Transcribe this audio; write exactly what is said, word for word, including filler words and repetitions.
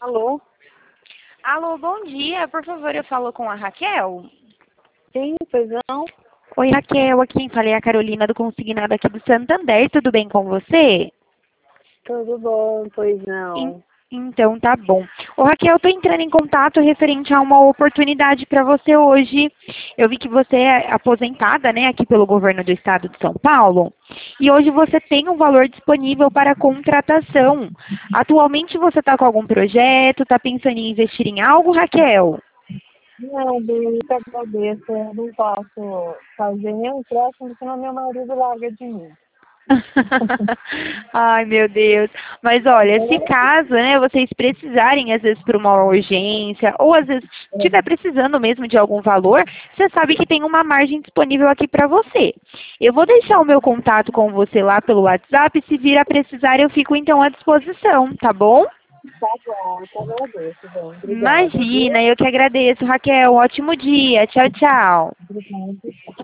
Alô? Alô, bom dia. Por favor, eu falo com a Raquel. Sim, pois não? Oi, Raquel. Aqui quem falei é a Carolina do Consignado aqui do Santander. Tudo bem com você? Tudo bom, pois En- não. Então, tá bom. Ô, Raquel, eu tô entrando em contato referente a uma oportunidade para você hoje. Eu vi que você é aposentada, né, aqui pelo governo do estado de São Paulo. E hoje você tem um valor disponível para contratação. Atualmente você está com algum projeto? Está pensando em investir em algo, Raquel? Não, Bia, eu te agradeço. Eu não posso fazer nenhum empréstimo, senão meu marido larga de mim. Ai, meu Deus. Mas olha, se caso, né, vocês precisarem, às vezes, por uma urgência, ou às vezes estiver precisando mesmo de algum valor, você sabe que tem uma margem disponível aqui para você. Eu vou deixar o meu contato com você lá pelo WhatsApp, se vir a precisar, eu fico então à disposição, tá bom? Tá bom, eu te agradeço, bem. Obrigada, viu? Imagina, eu que agradeço, Raquel. Um ótimo dia. Tchau, tchau. Obrigada.